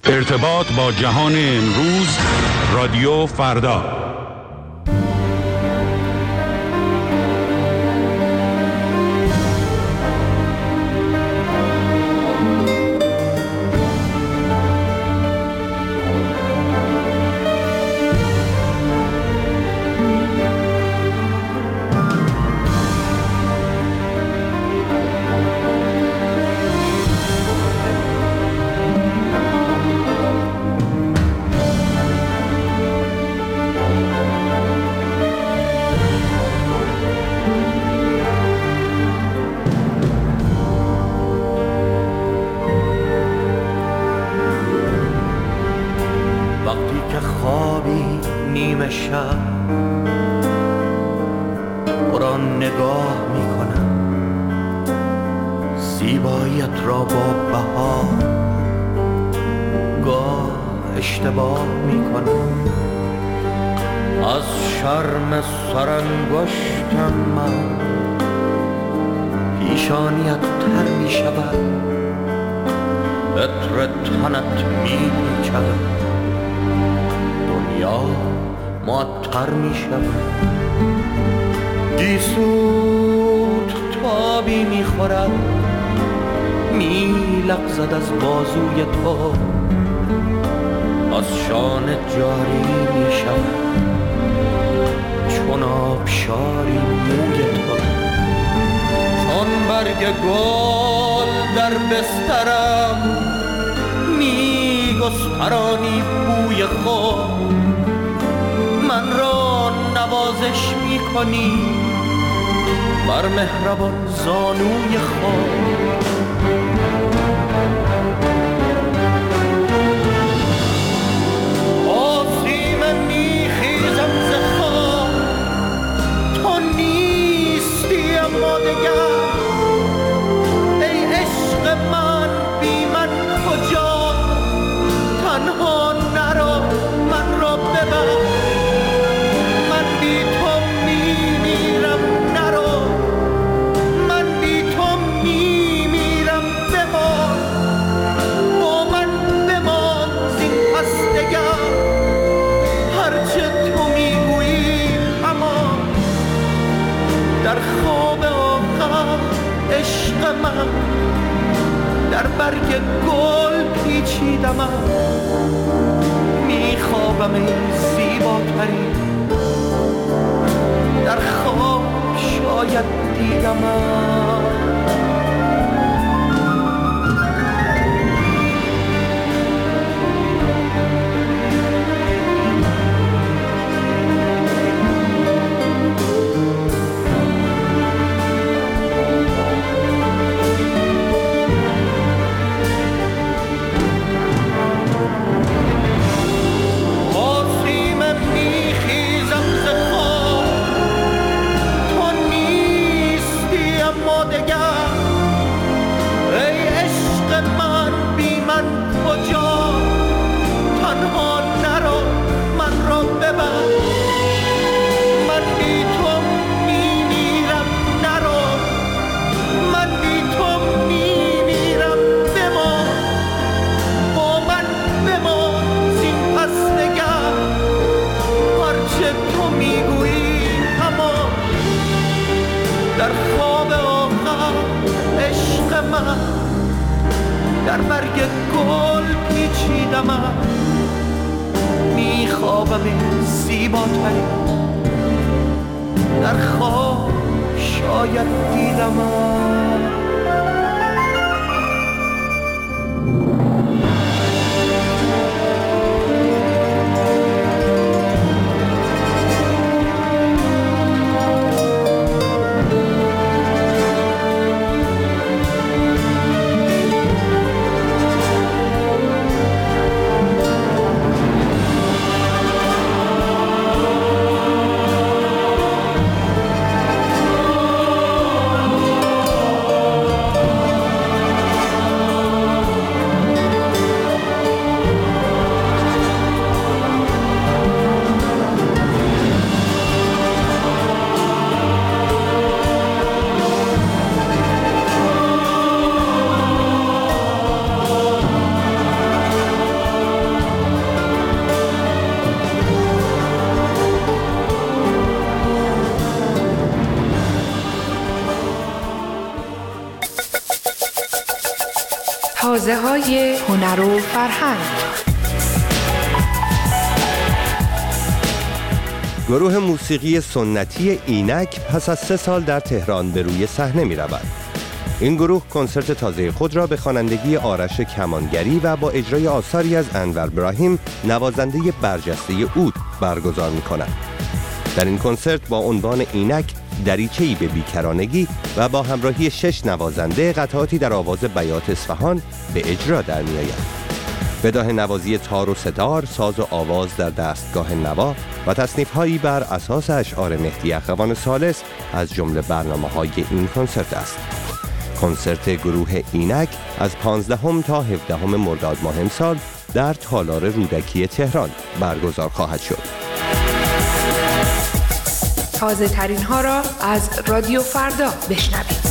ارتباط با جهان امروز، رادیو فردا. قرآن نگاه میکنم، زیباییت را با بهار گاه اشتباه میکنم. از شرم سرانگشتم من پیشانیت تر میشود، عطر تنت میپیچد، دنیا معطر میشود. گیسوت تابی میخورد، میلغزد از بازوی تو، از شانه جاری میشود چون آبشاری موی تو. چون برگ گل در بسترم میگسترانی بوی خود، من را نوازش میکنی بر مهربان زانوی خود. آسیم میخیزم ز خواب، تو نیستی اما دگر. ای عشق من بی من کجا، تنها نرو من را ببر. در خواب آخر عشق من در برگ گل پیچیدم، میخوابم ای زیباتری، در خواب شاید دیدم. در برگ گل پیچیدم، میخوابم این زیباتری، در خواب شاید دیدم. آوازه‌های هنر و فرهنگ. گروه موسیقی سنتی اینک پس از 3 سال در تهران به روی صحنه می رود. این گروه کنسرت تازه خود را به خوانندگی آرش کمانگری و با اجرای آثاری از انور ابراهیم نوازنده برجسته عود برگزار می کند. در این کنسرت با عنوان اینک دریچه‌ای به بیکرانگی و با همراهی 6 نوازنده قطعاتی در آواز بیات اصفهان به اجرا در می آید. بداهه نوازی تار و ستار، ساز و آواز در دستگاه نوا و تصنیف‌هایی بر اساس اشعار مهدی اخوان ثالث از جمله برنامه‌های این کنسرت است. کنسرت گروه اینک از 15 تا 17 مرداد ماه امسال در تالار رودکی تهران برگزار خواهد شد. تازه ترین ها را از رادیو فردا بشنوید.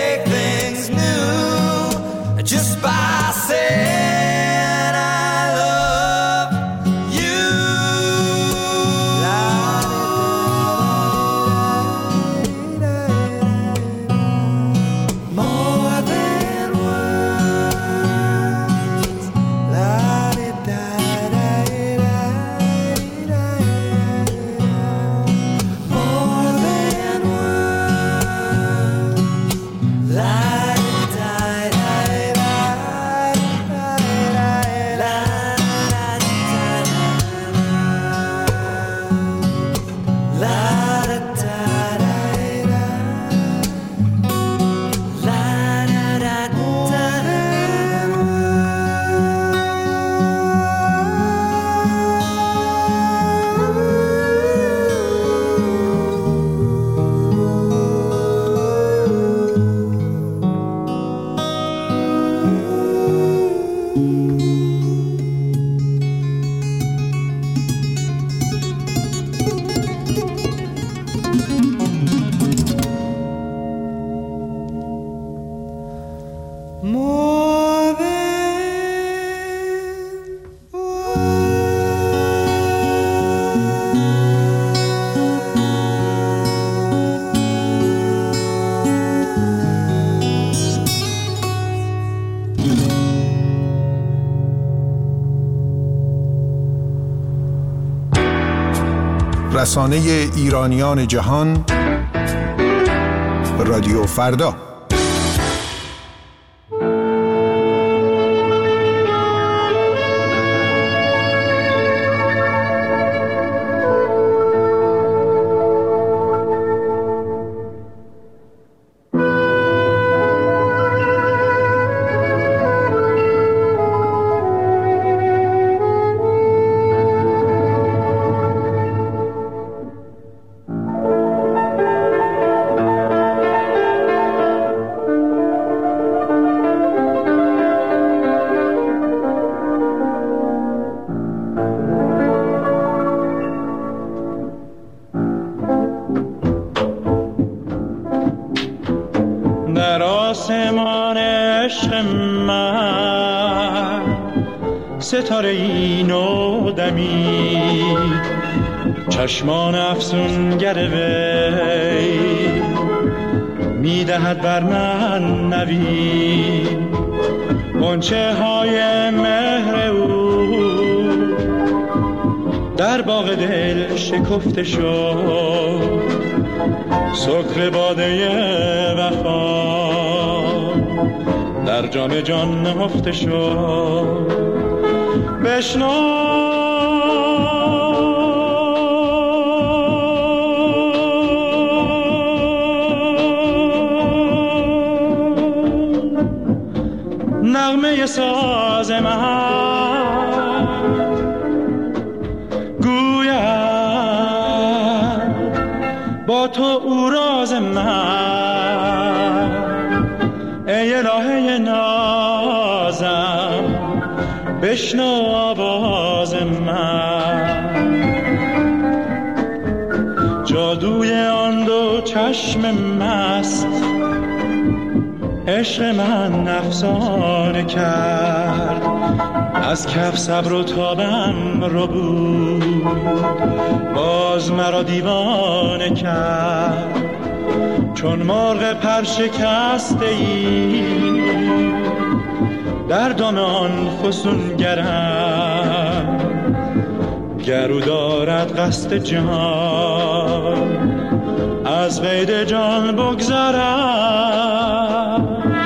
Just by saying I love رسانه ایرانیان جهان، رادیو فردا. در آسمان عشق من ستاره ای نو دمید، چشمان افسونگر وی میدهد بر من نوید. غنچه های مهر او در باغ دل شکفته شد، سکر باده وفا در جام جان نهفته شد. بشنو نغمه ساز من، گوید با تو او راز من. ای الهه نازم بشنو آواز من. جادوی آن دو چشم مست عشق من افسانه کرد، از کف صبر و تابم رو بود، باز مرا دیوانه کرد. چون مرغ پرشکسته ای در دام آن فسونگرم، گرو دارد قصد جان از قید جان بگذرم.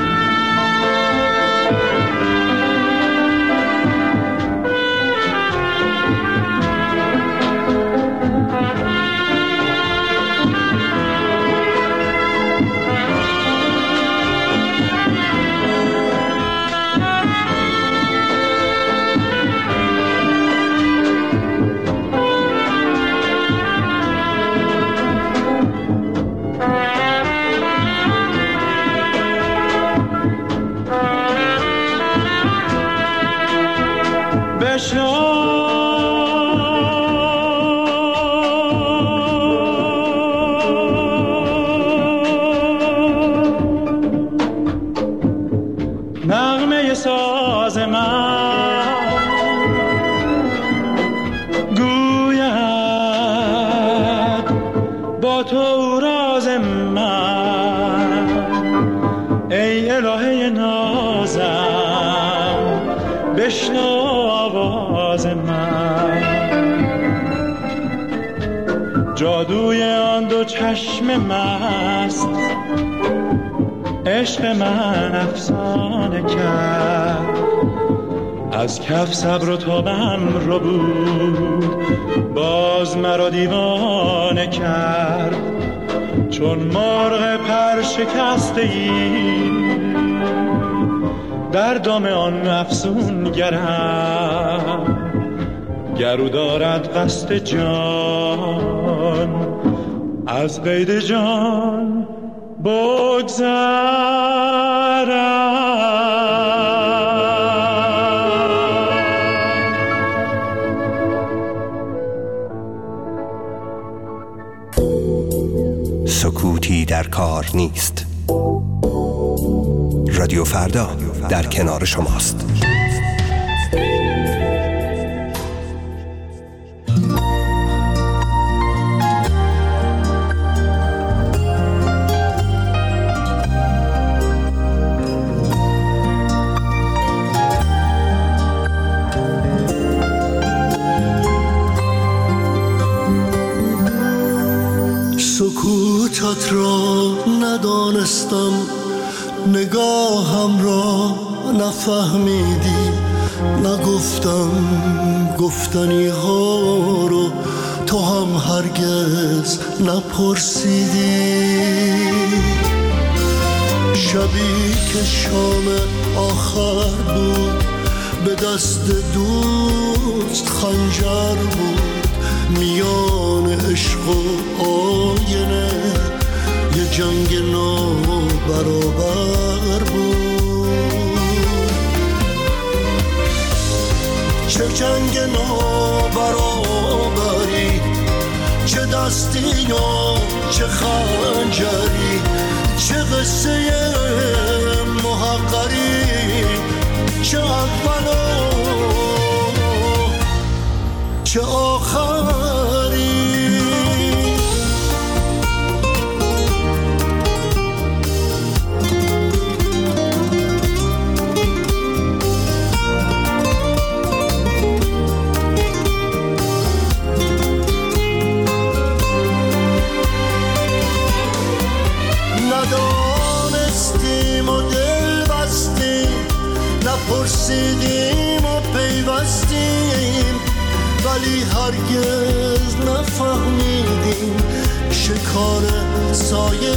نغمه ساز من، گوید با تو راز من. ای الهه نازم بشنو آواز من. جادوی آن دو چشم مست عشق من افسانه کرد، از کف صبر و تابم رو بود، باز مرا دیوانه کرد. چون مرغ پر شکسته ای در دام آن افسونگرم، گرو دارد قصد جان از قید جان بگذرم. سکوتی در کار نیست. رادیو فردا در کنار شماست. سکوتت را ندانستم، نگاهم را نفهمیدی، نگفتم گفتنی ها رو تو هم هرگز نپرسیدی. شبی که شام آخر بود به دست دوست خنجر بود، میان عشق و آینه یه جنگ نابرابر بود. چه جنگ نابرابری، چه دستی یا چه خنجری، چه قصه محقری، چه اول و چه آخری. ندانستیم و دل بستیم، نپرسیدیم و پیوستیم، ولی هرگز نفهمیدیم شکار سایه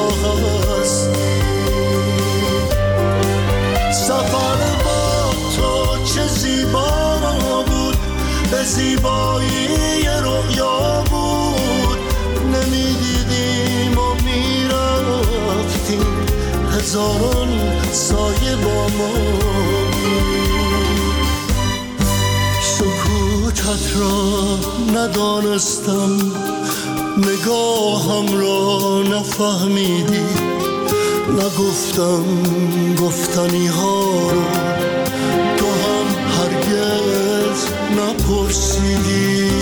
هستیم. سفر با تو چه زیبا بود، به زیبایی رؤیا بود، نمیدیدیم و میرفتیم، هزاران سایه با ما. سکوتت را ندانستم، نگاهم را نفهمیدی، نگفتم گفتنی ها رو تو هم هرگز نپرسیدی.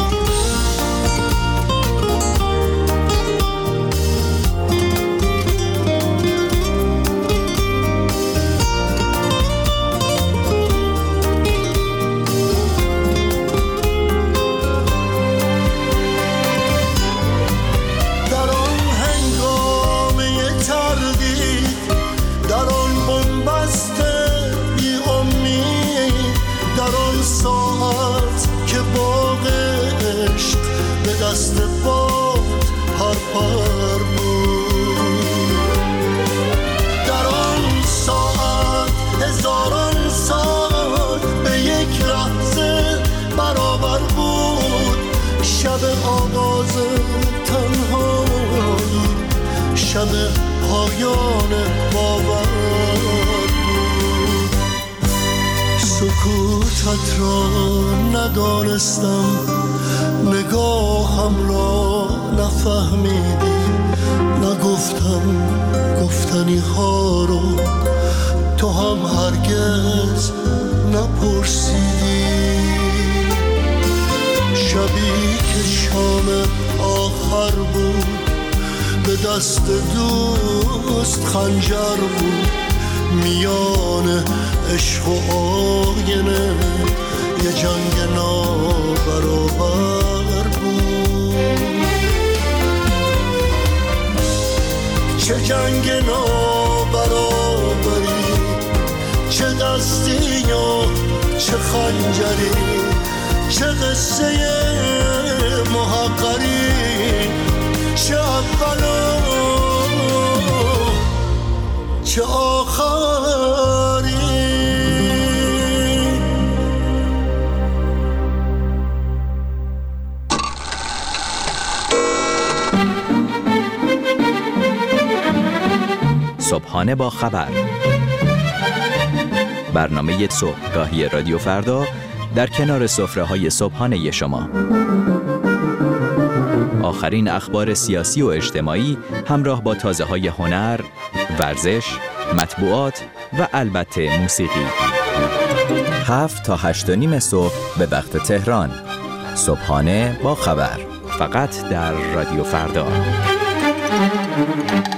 دست باد پر پر بود، در آن ساعت هزاران سال به یک لحظه برابر بود. شب آغاز تنهایی، شب پایان باور بود. سکوتت را ندانستم، نگاهم را نفهمیدی، نگفتم گفتنی ها رو تو هم هرگز نپرسیدی. شبی که شام آخر بود به دست دوست خنجر بود، میان عشق و آینه یه جنگ نابرابر بود. چه جنگ نابرابری، چه دستی یا چه خنجری، چه قصه محقری، چه اول و چه آخری. صبحانه با خبر، برنامه صبحگاهی رادیو فردا در کنار سفره‌های صبحانه شما. آخرین اخبار سیاسی و اجتماعی همراه با تازه‌های هنر، ورزش، مطبوعات و البته موسیقی. 7 تا 8:30 صبح به وقت تهران. صبحانه با خبر، فقط در رادیو فردا.